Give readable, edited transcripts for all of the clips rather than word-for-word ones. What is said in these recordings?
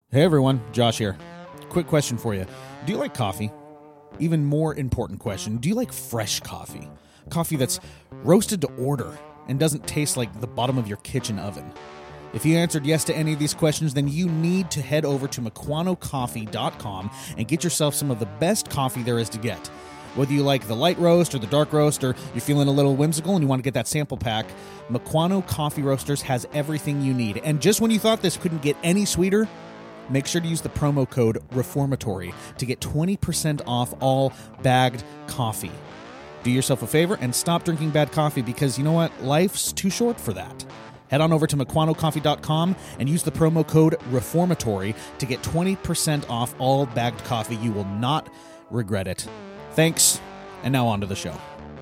Hey everyone, Josh here. Quick question for you. Do you like coffee? Even more important question, do you like fresh coffee? Coffee that's roasted to order and doesn't taste like the bottom of your kitchen oven? If you answered yes to any of these questions, then you need to head over to MukwanoCoffee.com and get yourself some of the best coffee there is to get. Whether you like the light roast or the dark roast, or you're feeling a little whimsical and you want to get that sample pack, Mukwano Coffee Roasters has everything you need. And just when you thought this couldn't get any sweeter, make sure to use the promo code REFORMATORY to get 20% off all bagged coffee. Do yourself a favor and stop drinking bad coffee, because you know what? Life's too short for that. Head on over to MukwanoCoffee.com and use the promo code REFORMATORY to get 20% off all bagged coffee. You will not regret it. Thanks, and now on to the show.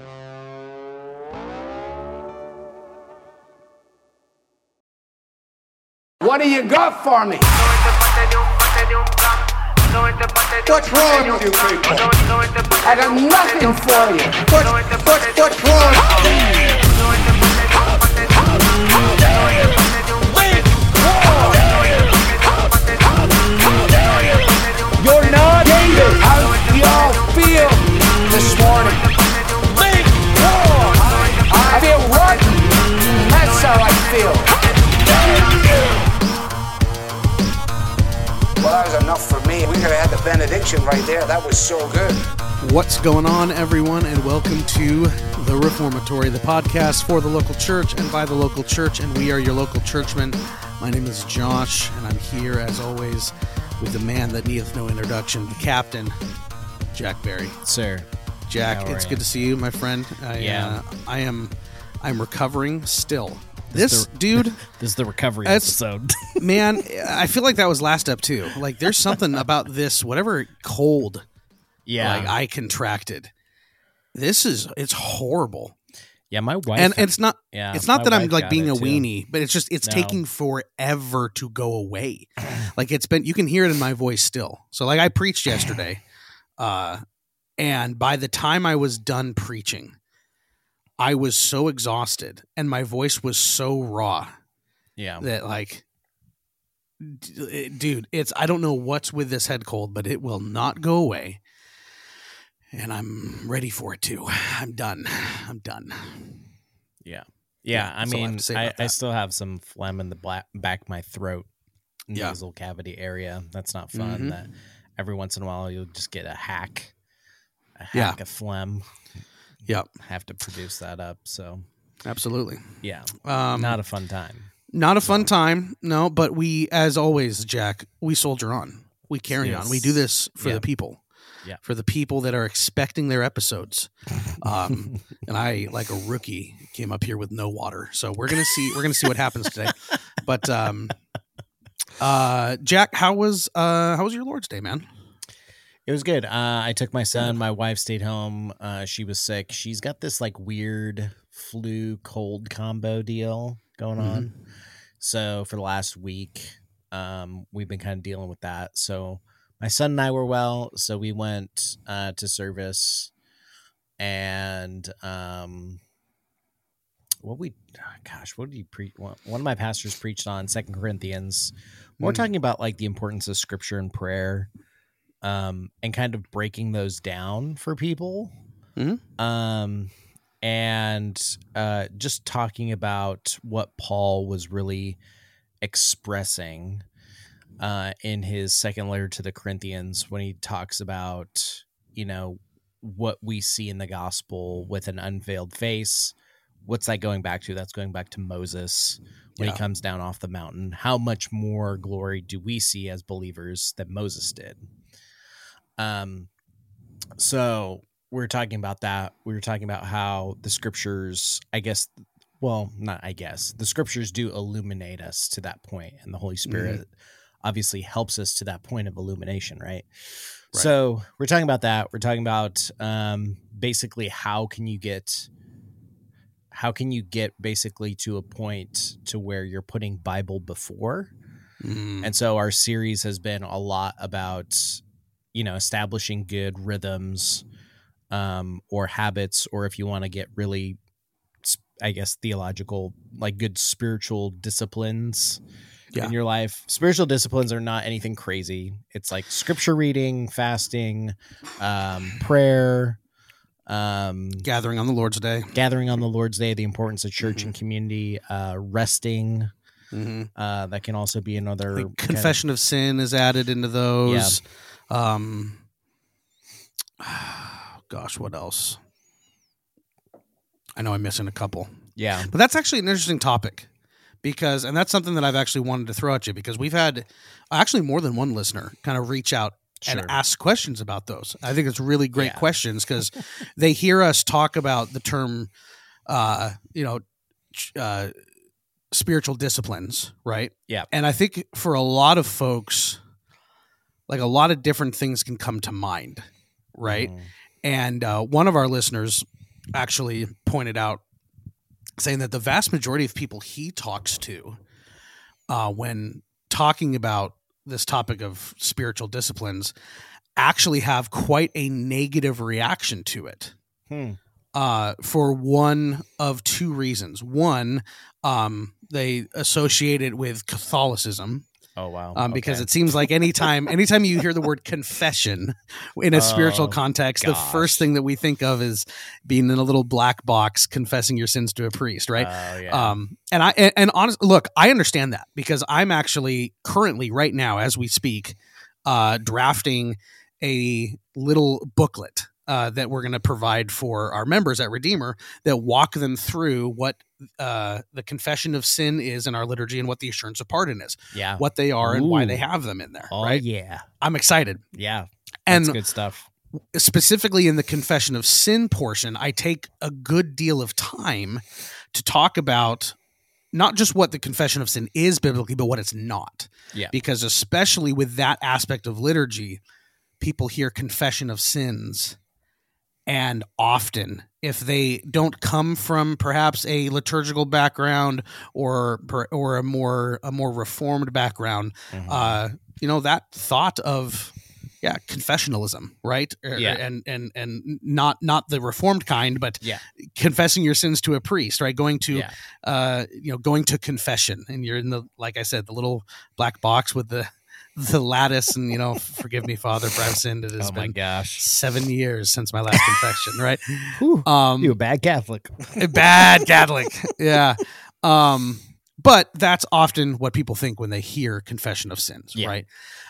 What do you got for me? What's wrong with you people? I got nothing for you. What's wrong? You're not David. How do y'all feel this morning? I feel rotten. That's how I feel. Well, that was enough for me. We could have had the benediction right there. That was so good. What's going on, everyone, and welcome to The Reformatory, the podcast for the local church and by the local church, and we are your local churchmen. My name is Josh, and I'm here, as always, with the man that needeth no introduction, the captain, Jack Berry. Sir. Jack, How are it's you? good to see you, my friend. I'm recovering still. This is the recovery That's- episode. man, I feel like that was last step too. Like, there's something about this, whatever cold, like I contracted. It's horrible. Yeah, my wife. And it's not my that I'm wife like got being it, a too. weenie, but it's just No. taking forever to go away. Like, you can hear it in my voice still. So like, I preached yesterday, and by the time I was done preaching, I was so exhausted and my voice was so raw Yeah. that, like, dude, I don't know what's with this head cold, but it will not go away. And I'm ready for it to. I'm done. Yeah. Yeah, I that's all I have mean, to say about I that. still have some phlegm in the back of my throat, Yeah. nasal cavity area. That's not fun. Mhm. That every once in a while you'll just get a hack Yeah. of phlegm. Yep. Have to produce that up. So Absolutely. yeah, Not not a fun time. a fun time. No, but we, as always, Jack, we soldier on. We carry on. We do this for Yeah. the people. Yeah. For the people that are expecting their episodes. And I, like a rookie, came up here with no water. So we're gonna see what happens today. But Jack, how was your Lord's Day, man? It was good. I took my son. My wife stayed home. She was sick. She's got this like weird flu cold combo deal going on. So for the last week, we've been kind of dealing with that. So my son and I were well. So we went to service, and what did he preach? One of my pastors preached on 2 Corinthians. We're talking about like the importance of scripture and prayer. And kind of breaking those down for people. And just talking about what Paul was really expressing in his second letter to the Corinthians, when he talks about, what we see in the gospel with an unveiled face. What's that going back to? That's going back to Moses when he comes down off the mountain. How much more glory do we see as believers than Moses did? So we were talking about that. We were talking about how the scriptures, the scriptures do illuminate us to that point, and the Holy Spirit obviously helps us to that point of illumination, right? So we're talking about that. We're talking about basically how can you get basically to a point to where you're putting Bible before. And so our series has been a lot about establishing good rhythms or habits, or if you want to get really, I guess, theological, like good spiritual disciplines in your life. Spiritual disciplines are not anything crazy. It's like scripture reading, fasting, prayer, gathering on the Lord's Day, the importance of church and community, resting. That can also be another confession of sin is added into those. Gosh, what else? I know I'm missing a couple. Yeah. But that's actually an interesting topic and that's something that I've actually wanted to throw at you, because we've had actually more than one listener kind of reach out and ask questions about those. I think it's really great questions, because they hear us talk about the term, spiritual disciplines, right? Yeah. And I think for a lot of folks, like a lot of different things can come to mind, right? And one of our listeners actually pointed out, saying that the vast majority of people he talks to when talking about this topic of spiritual disciplines actually have quite a negative reaction to it for one of two reasons. One, they associate it with Catholicism. Oh, wow. Because it seems like anytime you hear the word confession in a spiritual context, the first thing that we think of is being in a little black box confessing your sins to a priest, right? And honestly, look, I understand that, because I'm actually currently right now, as we speak, drafting a little booklet that we're going to provide for our members at Redeemer that walk them through what the confession of sin is in our liturgy and what the assurance of pardon is. Yeah. What they are and why they have them in there. Oh, right? yeah. I'm excited. Yeah. And that's good stuff. Specifically in the confession of sin portion, I take a good deal of time to talk about not just what the confession of sin is biblically, but what it's not. Yeah. Because especially with that aspect of liturgy, people hear confession of sins, and often, if they don't come from perhaps a liturgical background or a more reformed background, that thought of confessionalisng, right? And not the reformed kind, but confessing your sins to a priest, right? Going to going to confession, and you're in the, like I said, the little black box with the lattice, and forgive me, Father, for I've sinned. It has been 7 years since my last confession, right? You a bad Catholic. A bad Catholic. Yeah. But that's often what people think when they hear confession of sins, right?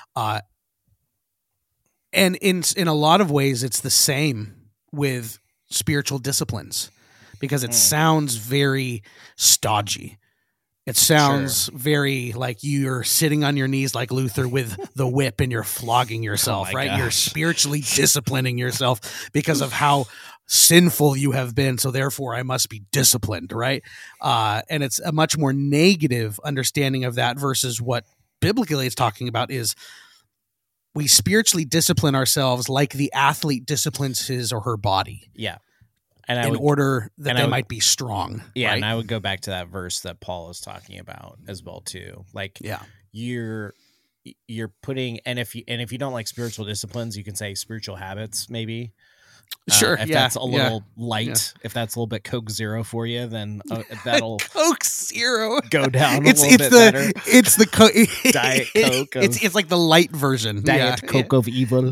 And in a lot of ways, it's the same with spiritual disciplines, because it sounds very stodgy. It sounds very like you're sitting on your knees like Luther with the whip and you're flogging yourself, right? Gosh. You're spiritually disciplining yourself because of how sinful you have been. So therefore I must be disciplined, right? And it's a much more negative understanding of that versus what biblically it's talking about is we spiritually discipline ourselves like the athlete disciplines his or her body. Yeah. In order that they might be strong. Yeah, right? and I would go back to that verse that Paul is talking about as well too. Like, you're putting, and if you don't like spiritual disciplines, you can say spiritual habits, maybe. Sure, if that's a little light, if that's a little bit Coke Zero for you, then that'll Coke Zero go down a little bit better. It's the Diet Coke. It's like the light version. Diet Coke of evil.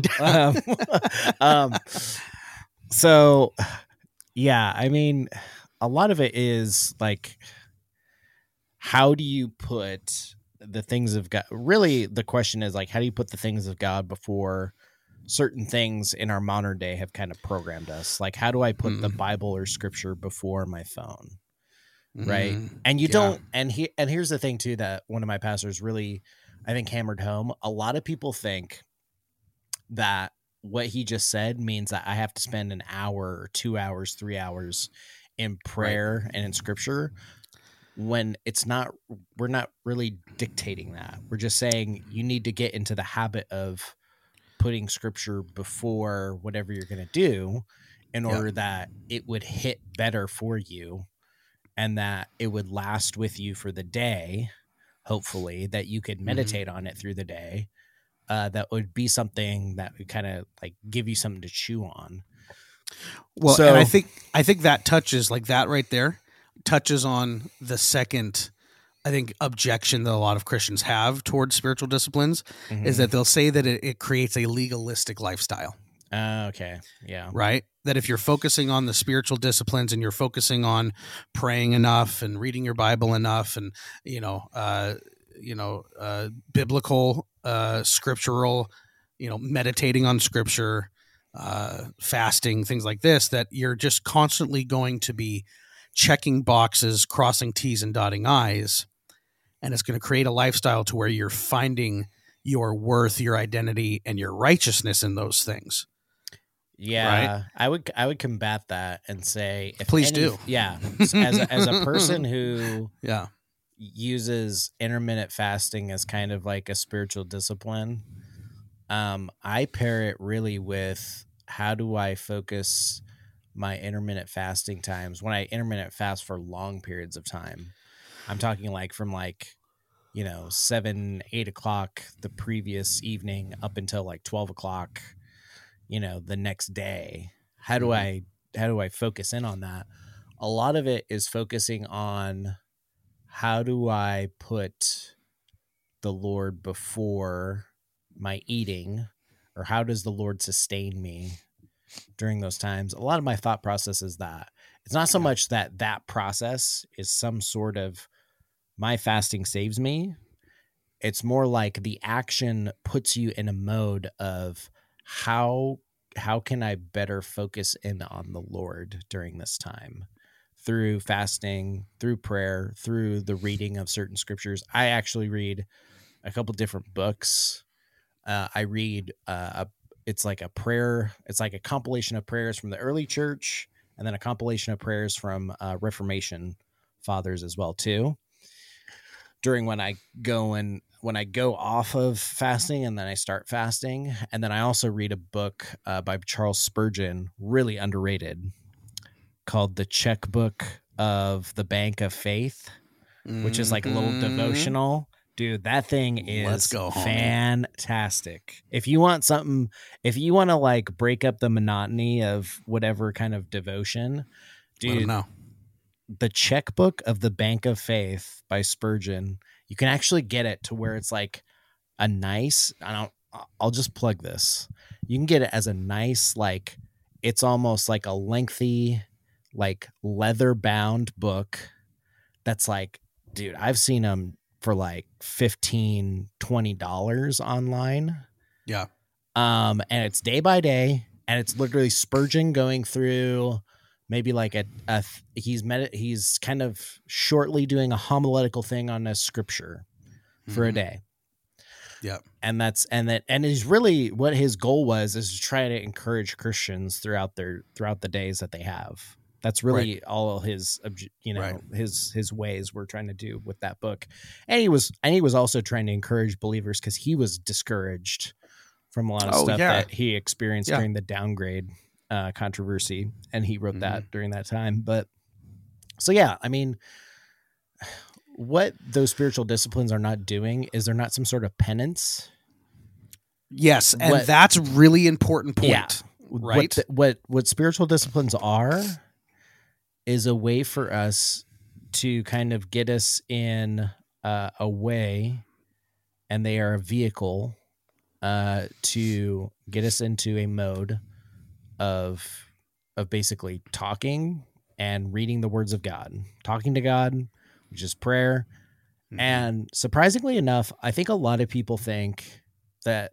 So. Yeah, I mean, a lot of it is like, how do you put the things of God? Really, the question is like, how do you put the things of God before certain things in our modern day have kind of programmed us? Like, how do I put the Bible or scripture before my phone? Right. And you don't. And here's the thing, too, that one of my pastors really, I think, hammered home. A lot of people think that what he just said means that I have to spend an hour or 2 hours, 3 hours in prayer and in scripture, when it's not, we're not really dictating that. We're just saying you need to get into the habit of putting scripture before whatever you're going to do in order that it would hit better for you and that it would last with you for the day, hopefully, that you could meditate on it through the day. That would be something that would kind of like give you something to chew on. Well, so, and I think that touches, like that right there touches on the second I think, objection that a lot of Christians have towards spiritual disciplines Mm-hmm. is that they'll say that it creates a legalistic lifestyle. Okay. Yeah. Right? That if you're focusing on the spiritual disciplines and you're focusing on praying enough and reading your Bible enough and, biblical, scriptural, meditating on scripture, fasting, things like this, that you're just constantly going to be checking boxes, crossing T's and dotting I's. And it's going to create a lifestyle to where you're finding your worth, your identity, and your righteousness in those things. Yeah, right? I would combat that and say, please do. Yeah, as a person who uses intermittent fasting as kind of like a spiritual discipline, I pair it really with how do I focus my intermittent fasting times when I intermittent fast for long periods of time. I'm talking like from 7, 8 o'clock the previous evening up until like 12 o'clock. The next day. How do I focus in on that? A lot of it is focusing on how do I put the Lord before my eating, or how does the Lord sustain me during those times? A lot of my thought process is that it's not so much that process is some sort of my fasting saves me. It's more like the action puts you in a mode of how can I better focus in on the Lord during this time through fasting, through prayer, through the reading of certain scriptures. I actually read a couple different books. I read it's like a prayer. It's like a compilation of prayers from the early church, and then a compilation of prayers from Reformation fathers as well too. During when I go off of fasting and then I start fasting. And then I also read a book by Charles Spurgeon, really underrated, called The Checkbook of the Bank of Faith, which is like a little devotional. Dude, that thing is fantastic. If you want to like break up the monotony of whatever kind of devotion, dude, The Checkbook of the Bank of Faith by Spurgeon, you can actually get it to where it's like a nice, I'll just plug this. You can get it as a nice, like, it's almost like a lengthy, like leather bound book that's like, dude, I've seen them for like $15, $20 online. Yeah. And it's day by day, and it's literally Spurgeon going through maybe like he's kind of shortly doing a homiletical thing on a scripture for a day. Yeah. And he's really, what his goal was is to try to encourage Christians throughout the days that they have. That's really all his, his ways we're trying to do with that book. And he was also trying to encourage believers because he was discouraged from a lot of stuff that he experienced during the downgrade controversy, and he wrote that during that time. But so I mean, what those spiritual disciplines are not doing is they're not some sort of penance. Yes, and that's a really important point. Yeah, right? What spiritual disciplines are is a way for us to kind of get us in a way, and they are a vehicle to get us into a mode of basically talking and reading the words of God, talking to God, which is prayer. And surprisingly enough, I think a lot of people think that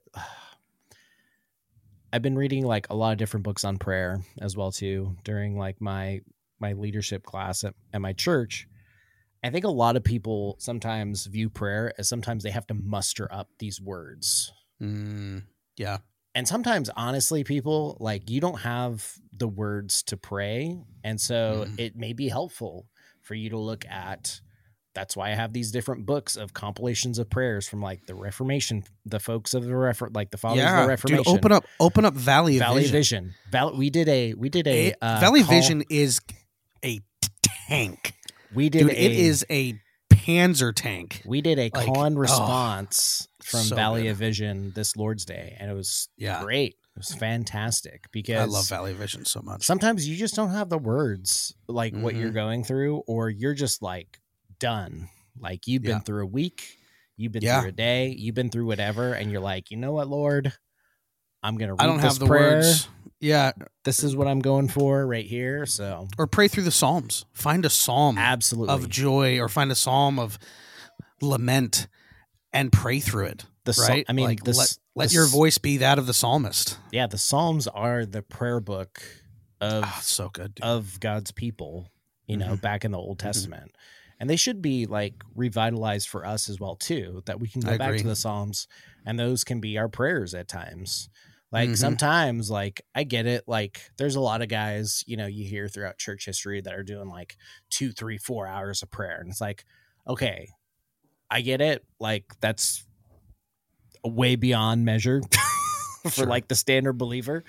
I've been reading like a lot of different books on prayer as well too during like my leadership class at my church. I think a lot of people sometimes view prayer as sometimes they have to muster up these words. Yeah. And sometimes, honestly, people, like, you don't have the words to pray. And so it may be helpful for you to look at. That's why I have these different books of compilations of prayers from like the Reformation, the folks of the the fathers of the Reformation. Dude, open up Valley of Vision. We did a Valley Vision is a tank. It is a Panzer tank. We did a call and response from so Valley good. of Vision this Lord's Day, and it was great. It was fantastic because I love Valley Vision so much. Sometimes you just don't have the words like what you're going through, or you're just like done. Like you've been through a week, you've been Yeah. through a day, you've been through whatever, and you're like, you know what, Lord, I'm gonna read I don't this have the prayer. words. Yeah. This is what I'm going for right here. So Or pray through the Psalms. Find a psalm absolutely of joy, or find a psalm of lament and pray through it. Right? I mean, like, this, let your voice be that of the psalmist. Yeah, the Psalms are the prayer book of So good, dude. of God's people, you know, back in the Old Testament. And they should be like revitalized for us as well too, that we can go I back agree. to the Psalms, and those can be our prayers at times. Like sometimes, like I get it, like there's a lot of guys, you know, you hear throughout church history that are doing like 2, 3, 4 hours of prayer. And it's like, okay, I get it. Like that's way beyond measure for Sure. like the standard believer.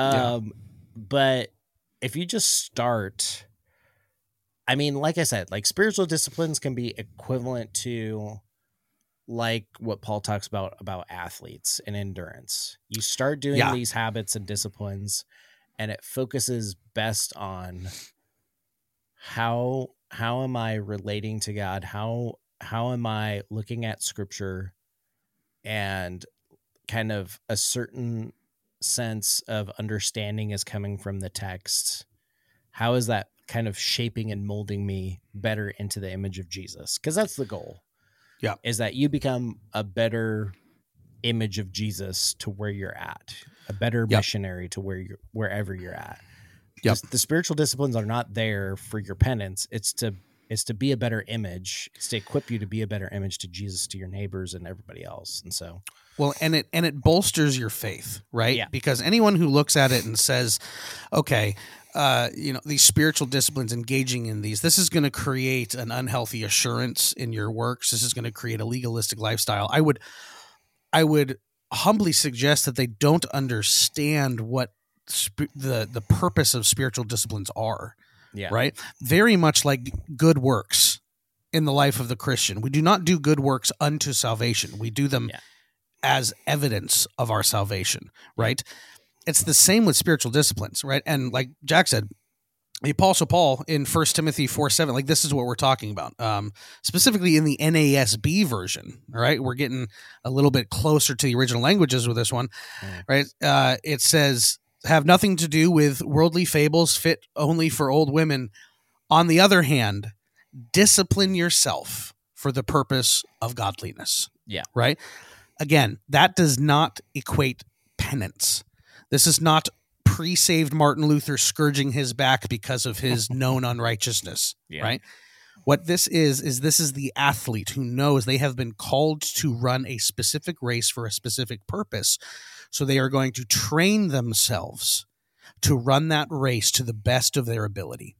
But if you just start, I mean, like I said, like spiritual disciplines can be equivalent to like what Paul talks about athletes and endurance. You start doing these habits and disciplines, and it focuses best on how am I relating to God? How am I looking at scripture, and kind of a certain sense of understanding is coming from the text. How is that kind of shaping and molding me better into the image of Jesus? Because that's the goal. Yeah. Is that you become a better image of Jesus to where you're at, a better missionary to wherever you're at. Yep. The spiritual disciplines are not there for your penance. It's to be a better image. It's to equip you to be a better image to Jesus, to your neighbors and everybody else. And so, well, and it bolsters your faith, right? Yeah. Because anyone who looks at it and says, okay, these spiritual disciplines, engaging in these, this is going to create an unhealthy assurance in your works. This is going to create a legalistic lifestyle. I would humbly suggest that they don't understand what the purpose of spiritual disciplines are. yeah. Right? Very much like good works in the life of the Christian. We do not do good works unto salvation. We do them as evidence of our salvation, right? It's the same with spiritual disciplines, right? And like Jack said, the Apostle Paul in 1 Timothy 4:7, like this is what we're talking about, specifically in the NASB version, all right? We're getting a little bit closer to the original languages with this one, right? It says, have nothing to do with worldly fables fit only for old women. On the other hand, discipline yourself for the purpose of godliness. Yeah. Right? Again, that does not equate penance. This is not pre-saved Martin Luther scourging his back because of his known unrighteousness, right? What this is this is the athlete who knows they have been called to run a specific race for a specific purpose. So they are going to train themselves to run that race to the best of their ability.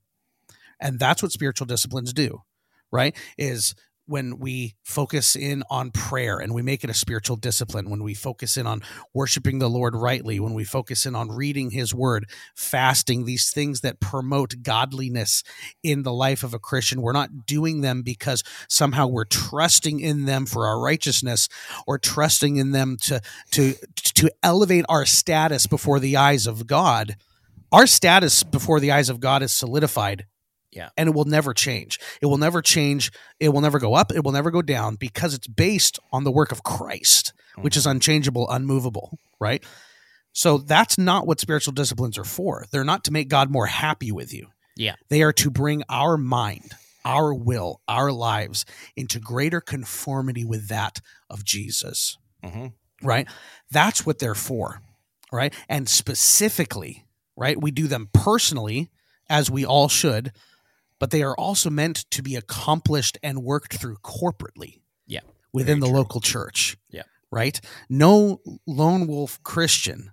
And that's what spiritual disciplines do, right? Is when we focus in on prayer and we make it a spiritual discipline, when we focus in on worshiping the Lord rightly, when we focus in on reading his word, fasting, these things that promote godliness in the life of a Christian, we're not doing them because somehow we're trusting in them for our righteousness or trusting in them to elevate our status before the eyes of God. Our status before the eyes of God is solidified. Yeah. And it will never change. It will never change. It will never go up. It will never go down because it's based on the work of Christ, which is unchangeable, unmovable, right? So that's not what spiritual disciplines are for. They're not to make God more happy with you. Yeah. They are to bring our mind, our will, our lives into greater conformity with that of Jesus, right? That's what they're for, right? And specifically, right, we do them personally, as we all should, but they are also meant to be accomplished and worked through corporately within the local church. Yeah. Right? No lone wolf Christian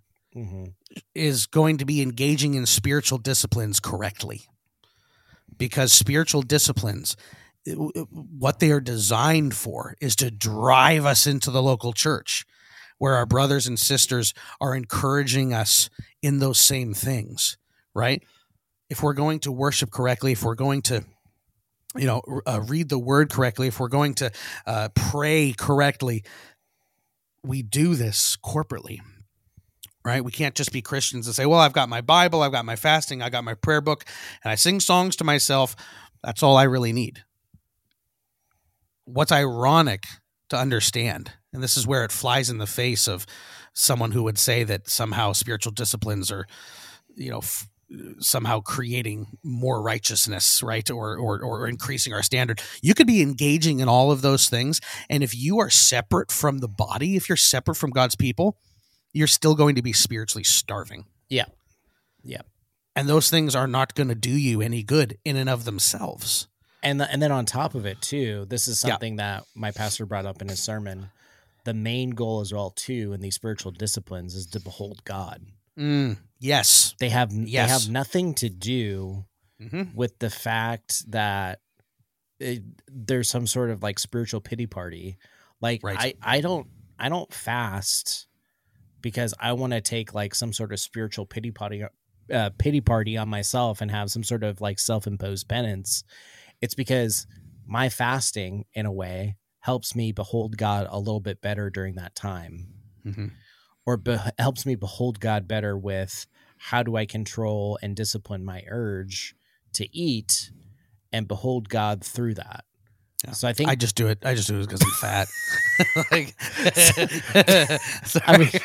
is going to be engaging in spiritual disciplines correctly, because spiritual disciplines, what they are designed for is to drive us into the local church where our brothers and sisters are encouraging us in those same things, right? If we're going to worship correctly, if we're going to, read the word correctly, if we're going to pray correctly, we do this corporately, right? We can't just be Christians and say, well, I've got my Bible, I've got my fasting, I got my prayer book, and I sing songs to myself. That's all I really need. what's ironic to understand, and this is where it flies in the face of someone who would say that somehow spiritual disciplines are, somehow creating more righteousness, right? Or increasing our standard. You could be engaging in all of those things. And if you are separate from the body, if you're separate from God's people, you're still going to be spiritually starving. Yeah. Yeah. And those things are not going to do you any good in and of themselves. And then on top of it too, this is something that my pastor brought up in his sermon. The main goal as well too in these spiritual disciplines is to behold God. Yes. They have nothing to do with the fact that there's some sort of like spiritual pity party. Like right. I don't fast because I want to take like some sort of spiritual pity party on myself and have some sort of like self-imposed penance. It's because my fasting, in a way, helps me behold God a little bit better during that time, or helps me behold God better with how do I control and discipline my urge to eat and behold God through that. Yeah. So I think I just do it because I'm fat. I mean,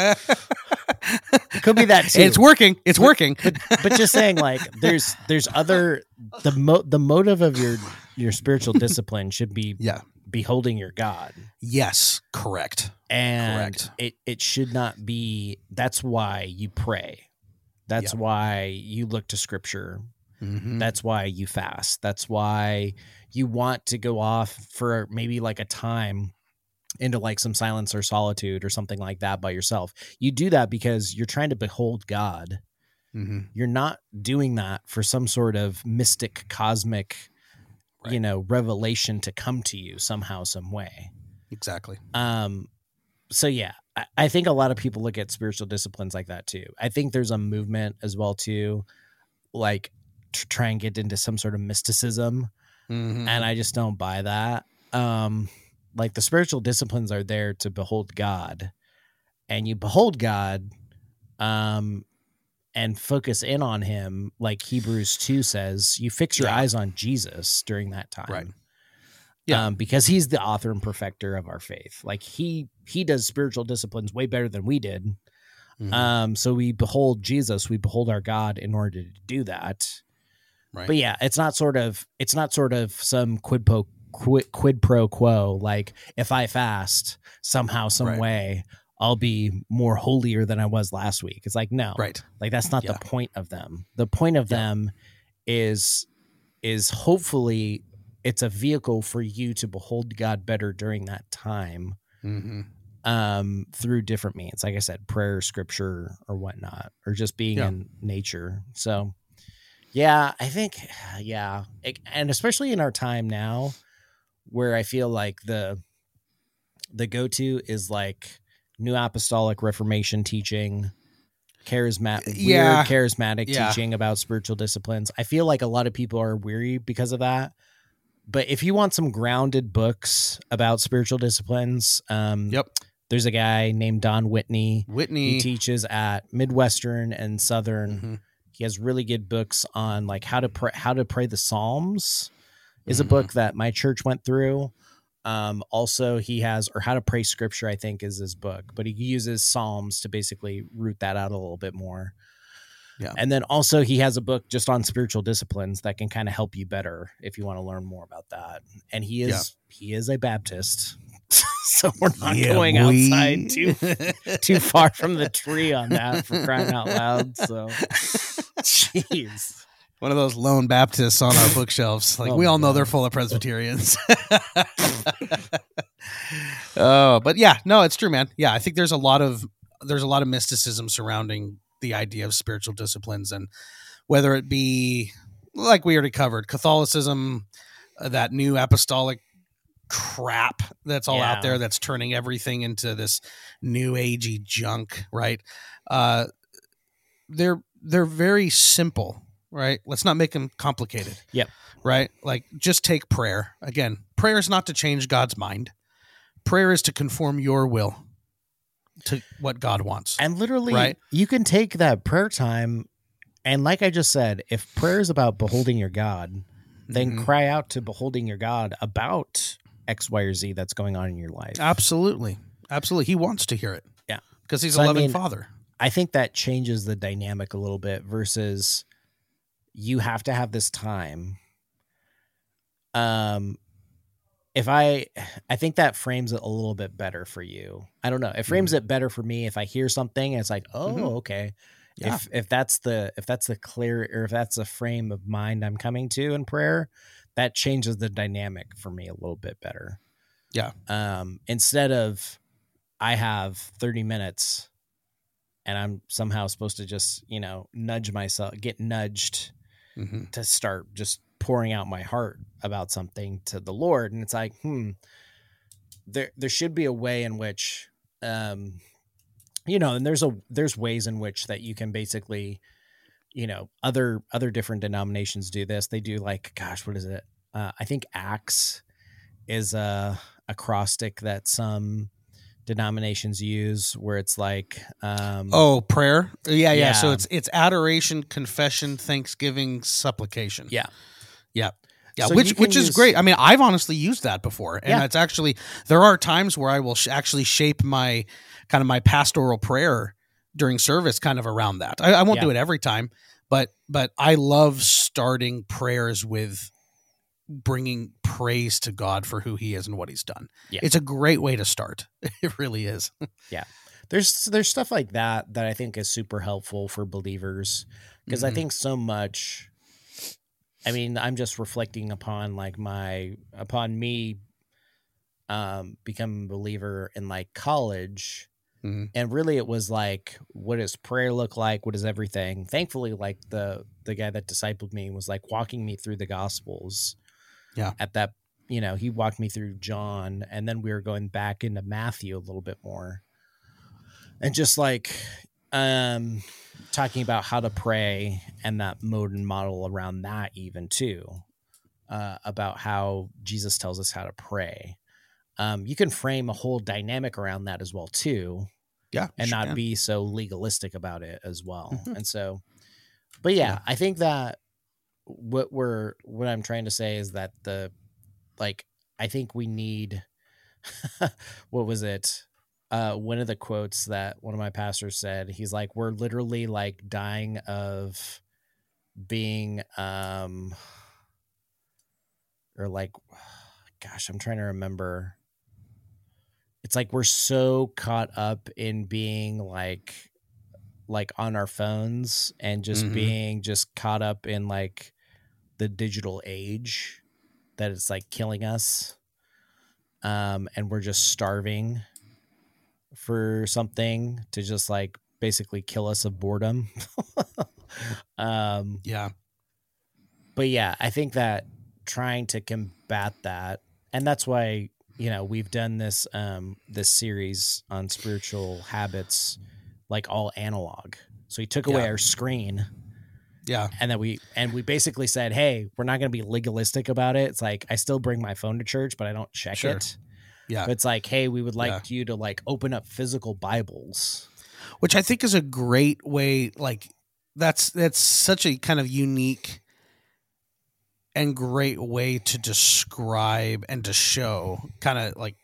it could be that too. It's working. It's working. But just saying, like, there's other the motive of your spiritual discipline should be beholding your God. Yes, correct. And it should not be. That's why you pray. That's why you look to Scripture. That's why you fast. That's why you want to go off for maybe like a time into like some silence or solitude or something like that by yourself. You do that because you're trying to behold God. You're not doing that for some sort of mystic, cosmic, revelation to come to you somehow, some way. Exactly. So yeah, I think a lot of people look at spiritual disciplines like that too. I think there's a movement as well too, like to try and get into some sort of mysticism. And I just don't buy that. Like the spiritual disciplines are there to behold God, and you behold God, and focus in on him. Like Hebrews 2 says, you fix your eyes on Jesus during that time. Right. Yeah. Because he's the author and perfecter of our faith. Like he does spiritual disciplines way better than we did. So we behold Jesus, we behold our God in order to do that. Right. But yeah, it's not sort of some quid pro quo. Like if I fast somehow, some way, I'll be more holier than I was last week. It's like, no, like that's not the point of them. The point of them is hopefully it's a vehicle for you to behold God better during that time, through different means. Like I said, prayer, scripture, or whatnot, or just being in nature. So yeah, I think, and especially in our time now, where I feel like the go-to is like New Apostolic Reformation teaching, charismatic teaching about spiritual disciplines. I feel like a lot of people are weary because of that. But if you want some grounded books about spiritual disciplines, there's a guy named Don Whitney. He teaches at Midwestern and Southern. He has really good books on like how to pray the Psalms is a book that my church went through. Also he has, or How to Pray Scripture, I think is his book, but he uses Psalms to basically root that out a little bit more. Yeah. And then also he has a book just on spiritual disciplines that can kind of help you better if you want to learn more about that. And he is a Baptist. So we're not going outside too far from the tree on that, for crying out loud. So jeez. One of those lone Baptists on our bookshelves. Like we all know they're full of Presbyterians. But yeah, no, it's true, man. Yeah, I think there's a lot of mysticism surrounding the idea of spiritual disciplines, and whether it be, like we already covered, Catholicism, that new apostolic crap that's all out there that's turning everything into this new agey junk, right? They're very simple, right? Let's not make them complicated. Yep. Right? Like just take prayer. Again, prayer is not to change God's mind. Prayer is to conform your will to what God wants. And literally, you can take that prayer time, and like I just said, if prayer is about beholding your God, then cry out to beholding your God about X, Y, or Z that's going on in your life. Absolutely. He wants to hear it. Yeah. Because he's So, a I loving mean, father. I think that changes the dynamic a little bit versus you have to have this time. I think that frames it a little bit better for you. I don't know. It frames it better for me if I hear something and it's like, oh, okay. Yeah. If that's the clear, or if that's the frame of mind I'm coming to in prayer, that changes the dynamic for me a little bit better. Yeah. Instead of I have 30 minutes and I'm somehow supposed to just, nudge myself, get nudged to start just pouring out my heart about something to the Lord. And it's like, there should be a way in which, and there's ways in which that you can basically, other different denominations do this. They do like, gosh, what is it? I think Acts is a acrostic that some denominations use where it's like, prayer. Yeah. Yeah. So it's adoration, confession, thanksgiving, supplication. yeah. Yeah. Yeah, So which you can is use- great. I mean, I've honestly used that before, and Yeah. it's actually, there are times where I will actually shape my pastoral prayer during service kind of around that. I won't do it every time, but I love starting prayers with bringing praise to God for who He is and what He's done. Yeah. It's a great way to start. It really is. There's stuff like that I think is super helpful for believers, because I think so much, I mean, I'm just reflecting upon like upon me becoming a believer in like college. And really it was like, what does prayer look like? What is everything? Thankfully, like the guy that discipled me was like walking me through the Gospels. Yeah. At that, he walked me through John, and then we were going back into Matthew a little bit more. And just like talking about how to pray and that mode and model around that even too, about how Jesus tells us how to pray. You can frame a whole dynamic around that as well too. Yeah. And sure not can. be so legalistic about it as well. And so, but yeah, I think that what I'm trying to say is that I think we need, what was it? One of the quotes that one of my pastors said, he's like, we're literally like dying of being, or like, gosh, I'm trying to remember. It's like, we're so caught up in being like on our phones and just being just caught up in like the digital age that it's like killing us. And we're just starving for something to just like basically kill us of boredom. Yeah. But yeah, I think that trying to combat that, and that's why, we've done this, this series on spiritual habits, like all analog. So we took away our screen. Yeah. And then we basically said, hey, we're not going to be legalistic about it. It's like, I still bring my phone to church, but I don't check Sure. it. Yeah. But it's like, hey, we would like you to like open up physical Bibles. Which I think is a great way. Like that's such a kind of unique and great way to describe and to show kind of like,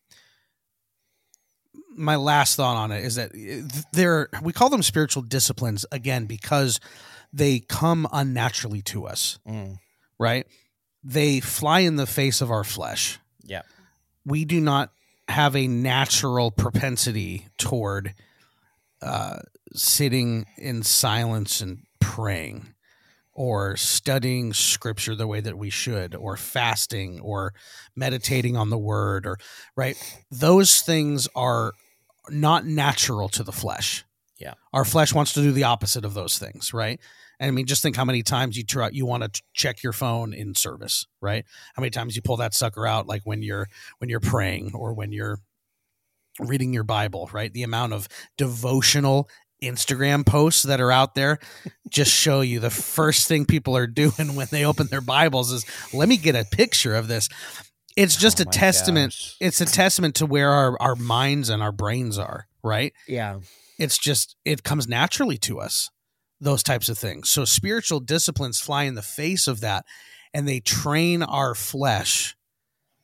my last thought on it is that we call them spiritual disciplines again, because they come unnaturally to us, right? They fly in the face of our flesh. Yeah. We do not have a natural propensity toward sitting in silence and praying, or studying scripture the way that we should, or fasting, or meditating on the word, or right. Those things are not natural to the flesh. Yeah. Our flesh wants to do the opposite of those things. Right. And I mean, just think how many times you want to check your phone in service, right? How many times you pull that sucker out, like when you're praying or when you're reading your Bible, right? The amount of devotional Instagram posts that are out there just show you the first thing people are doing when they open their Bibles is, let me get a picture of this. It's just a testament. Gosh. It's a testament to where our minds and our brains are, right? Yeah. It's just, it comes naturally to us, those types of things. So spiritual disciplines fly in the face of that, and they train our flesh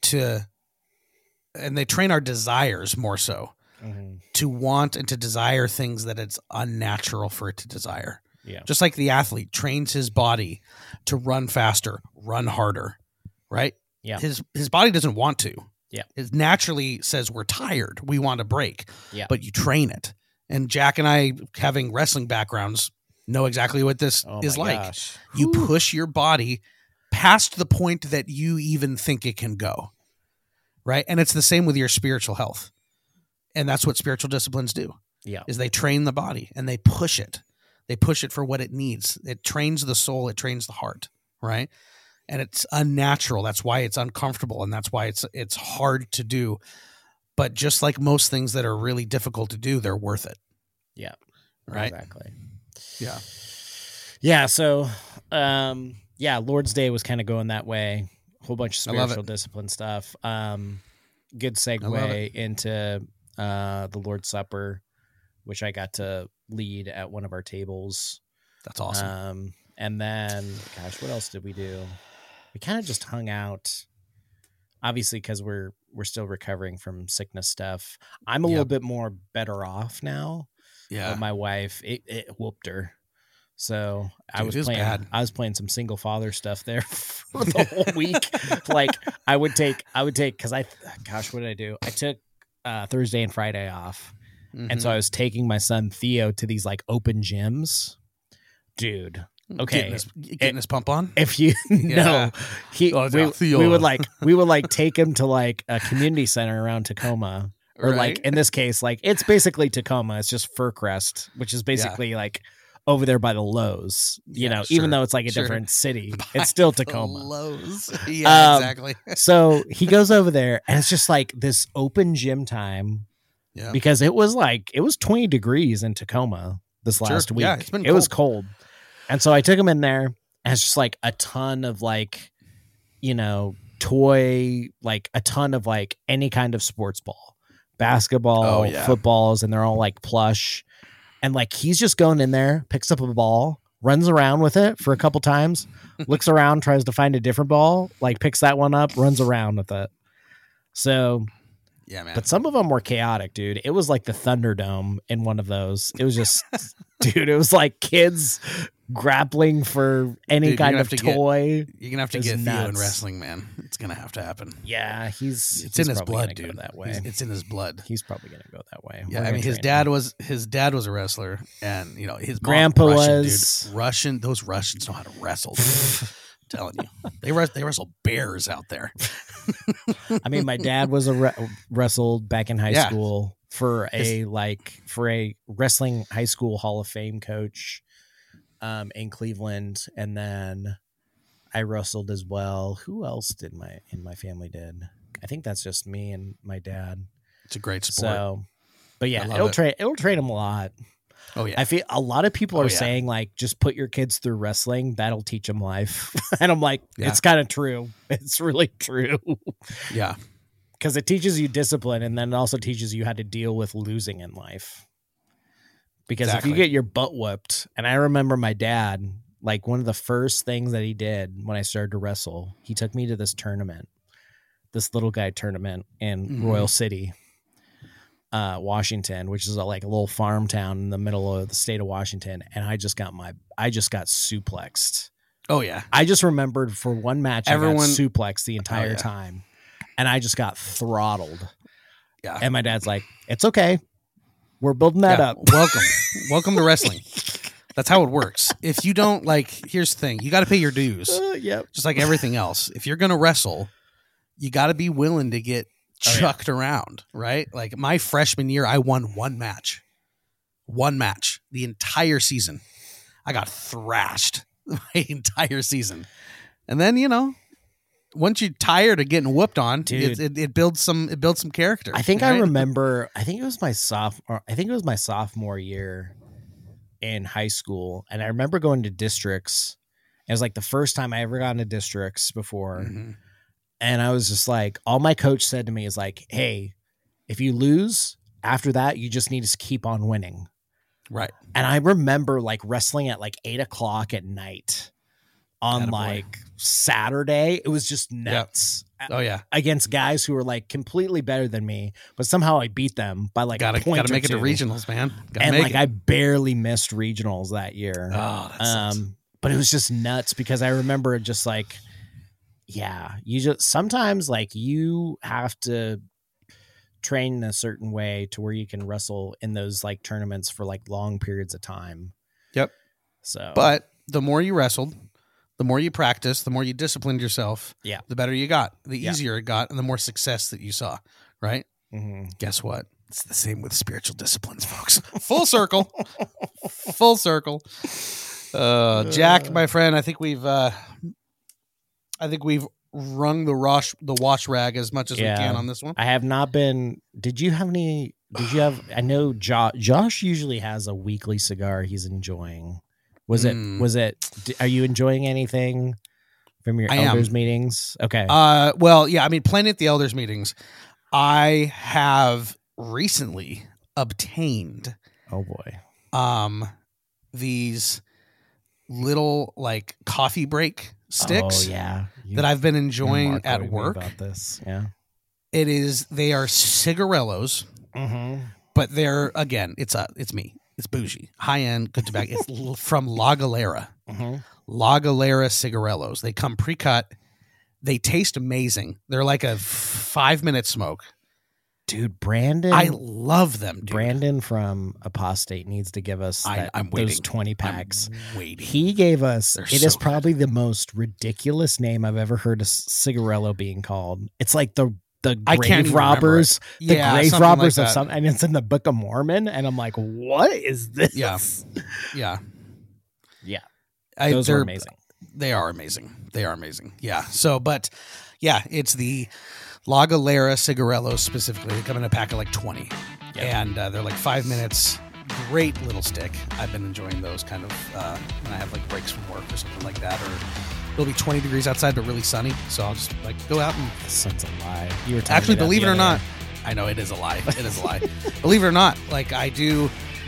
and they train our desires more so to want and to desire things that it's unnatural for it to desire. Yeah. Just like the athlete trains his body to run faster, run harder, right? Yeah. His body doesn't want to. Yeah. It naturally says we're tired. We want a break. Yeah. But you train it. And Jack and I, having wrestling backgrounds, know exactly what this is like. Gosh. You push your body past the point that you even think it can go. Right? And it's the same with your spiritual health. And that's what spiritual disciplines do. Yeah. Is they train the body and they push it. They push it for what it needs. It trains the soul. It trains the heart. Right? And it's unnatural. That's why it's uncomfortable. And that's why it's hard to do. But just like most things that are really difficult to do, they're worth it. Yeah. Right? Exactly. Yeah. Yeah. So, Lord's Day was kind of going that way. A whole bunch of I love spiritual it. discipline stuff. Good I love segue into the Lord's Supper, which I got to lead at one of our tables. That's awesome. And then, gosh, what else did we do? We kind of just hung out, obviously, because we're still recovering from sickness stuff. I'm a little bit more better off now. Yeah. But my wife, it whooped her. So I Dude, it was bad. I was playing some single father stuff there for the whole week. Like I would take, cause what did I do? I took Thursday and Friday off. And so I was taking my son Theo to these like open gyms, dude. Okay. Getting his pump on. If you know, we would like take him to like a community center around Tacoma, or Right. like in this case, like it's basically Tacoma. It's just Furcrest, which is basically like over there by the Lowe's, Yeah, even sure, though it's like a sure. different city, it's still Tacoma. Lowe's. Yeah, exactly. So he goes over there and it's just like this open gym time Yeah. because it was 20 degrees in Tacoma this last week. Yeah, it's been It was cold. And so I took him in there and it's just like a ton of like, toy, like a ton of like any kind of sports ball, basketball, footballs, and they're all like plush. And like he's just going in there, picks up a ball, runs around with it for a couple times, looks around, tries to find a different ball, like picks that one up, runs around with it. So, yeah, man. but some of them were chaotic, dude. It was like the Thunderdome in one of those. It was just, dude, it was like kids grappling for any kind of toy. You're gonna have to get Theo in wrestling, man. It's gonna have to happen. Yeah, it's in his blood, dude. That way. It's in his blood. He's probably gonna go that way. Yeah, I mean, his dad was a wrestler, and his grandpa mom, Russian, was dude. Russian. Those Russians know how to wrestle. Dude. I'm telling you, they wrestle bears out there. I mean, my dad was wrestled back in high school for a wrestling high school Hall of Fame coach. In Cleveland, and then I wrestled as well. Who else in my family did? I think that's just me and my dad. It's a great sport. So, but yeah, it'll train them a lot. Oh yeah, I feel a lot of people are saying like, just put your kids through wrestling. That'll teach them life. And I'm like, it's kind of true. It's really true. Yeah, because it teaches you discipline, and then it also teaches you how to deal with losing in life. Because if you get your butt whooped, and I remember my dad, like one of the first things that he did when I started to wrestle, he took me to this tournament, this little guy tournament in Royal City, Washington, which is like a little farm town in the middle of the state of Washington. And I just got suplexed. Oh yeah. I just remembered for one match, I got suplexed the entire time, and I just got throttled. Yeah. And my dad's like, it's okay. We're building that up. Welcome to wrestling. That's how it works. If you don't here's the thing, you got to pay your dues. Just like everything else. If you're going to wrestle, you got to be willing to get chucked around, right? Like my freshman year, I won one match the entire season. I got thrashed my entire season. And then, once you're tired of getting whooped on, dude, it builds some character. I think I remember. I think it was my sophomore year in high school, and I remember going to districts. It was like the first time I ever got into districts before, and I was just like, all my coach said to me is like, "Hey, if you lose after that, you just need to keep on winning." Right. And I remember like wrestling at like 8:00 at night. on Attaboy. like Saturday. It was just nuts. Oh yeah, Against guys who were like completely better than me, but somehow I beat them by like a point gotta or make it to two. regionals, man. Gotta And make like it. I barely missed regionals that year. Oh, that sucks. But it was just nuts because I remember just like, yeah, you just sometimes like you have to train in a certain way to where you can wrestle in those like tournaments for like long periods of time. Yep. So, But the more you wrestled, the more you practiced, the more you disciplined yourself, yeah. the better you got, the Yeah. easier it got, and the more success that you saw, right? Mm-hmm. Guess what? It's the same with spiritual disciplines, folks. Full circle. Full circle. Jack, my friend, I think we've wrung the wash rag as much as we can on this one. I have not been. Did you have? I know Josh usually has a weekly cigar he's enjoying. Was it? Are you enjoying anything from your I am. elders meetings? Okay. Well, yeah, I mean, plenty at the elders meetings. I have recently obtained Oh boy. these little like coffee break sticks Oh yeah. that I've been enjoying Mark at told me work. about this. Yeah. They are cigarellos, Mm-hmm. but they're, again, it's me. It's bougie, high end, good tobacco. It's from La Galera. Mm-hmm. La Galera cigarellos. They come pre-cut. They taste amazing. They're like a 5-minute smoke. Dude, Brandon. I love them, dude. Brandon from Apostate needs to give us I'm those waiting. 20 packs. I'm waiting. He gave us. They're It is so good. probably the most ridiculous name I've ever heard a cigarello being called. It's like the I can't grave even robbers, the Yeah, grave something robbers like of that. something, and it's in the Book of Mormon. And I'm like, what is this? Yeah. Yeah. yeah. I- Those are they're- amazing. They are amazing. They are amazing. Yeah. So, but yeah, it's the La Galera cigarellos specifically. They come in a pack of like 20. Yep. And they're like 5 minutes. Great little stick. I've been enjoying those kind of when I have like breaks from work or something like that. Or it'll be 20 degrees outside, but really sunny. So I'll just like go out and The sun's a lie. You were telling actually, me that believe the it or other not, day. I know it is a lie. It is a lie. Believe it or not, like I do.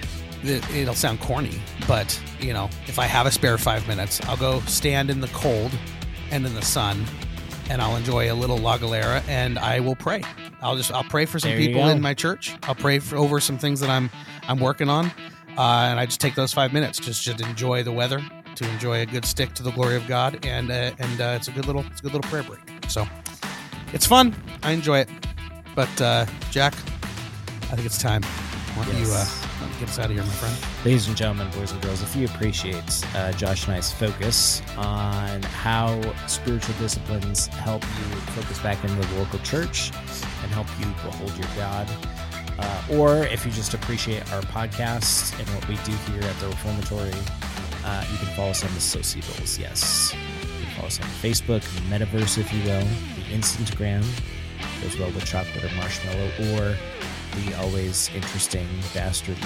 It'll sound corny, but you know, if I have a spare 5 minutes, I'll go stand in the cold and in the sun, and I'll enjoy a little La Galera, and I will pray. I'll pray for some There you people go. in my church. I'll pray over some things that I'm working on, and I just take those 5 minutes just to enjoy the weather, to enjoy a good stick to the glory of God, and it's a good little prayer break. So it's fun. I enjoy it. But Jack, I think it's time. Why don't you get us out of here, my friend? Ladies and gentlemen, boys and girls, if you appreciate Josh and I's focus on how spiritual disciplines help you focus back into the local church and help you behold your God, or if you just appreciate our podcast and what we do here at the Reformatory, you can follow us on the socials. Yes, you can follow us on Facebook, Metaverse, if you will, the Instagram, as well with chocolate or marshmallow, or the always interesting, dastardly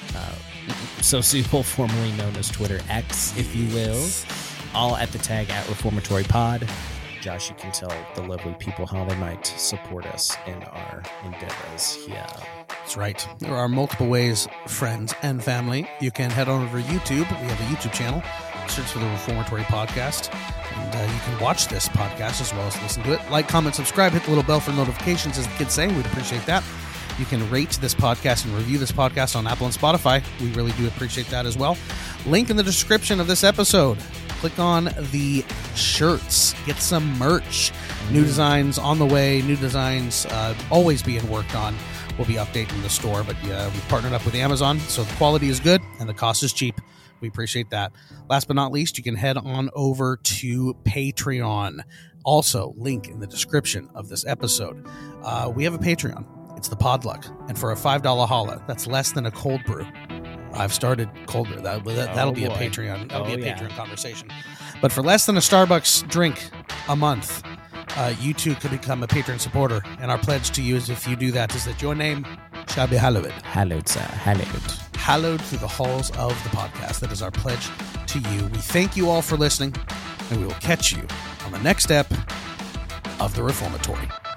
sociable, formerly known as Twitter X, if you will, all at the tag at Reformatory Pod. Josh, you can tell the lovely people how they might support us in our endeavors here. That's right. There are multiple ways, friends and family. You can head on over to YouTube. We have a YouTube channel. Search for the Reformatory Podcast. And you can watch this podcast as well as listen to it. Like, comment, subscribe, hit the little bell for notifications, as the kids say. We'd appreciate that. You can rate this podcast and review this podcast on Apple and Spotify. We really do appreciate that as well. Link in the description of this episode. Click on the shirts. Get some merch. New designs on the way. New designs always being worked on. We'll be updating the store, but we've partnered up with Amazon, so the quality is good and the cost is cheap. We appreciate that. Last but not least, you can head on over to Patreon. Also, link in the description of this episode. We have a Patreon. It's the Podluck. And for a $5 holla, that's less than a cold brew. I've started cold brew. That'll be a boy. Patreon. That'll be a Yeah. Patreon conversation. But for less than a Starbucks drink a month, you too could become a Patreon supporter. And our pledge to you is, if you do that, is that your name shall be hallowed. Hallowed, sir. Hallowed. Hallowed through the halls of the podcast. That is our pledge to you. We thank you all for listening, and we will catch you on the next step of the Reformatory.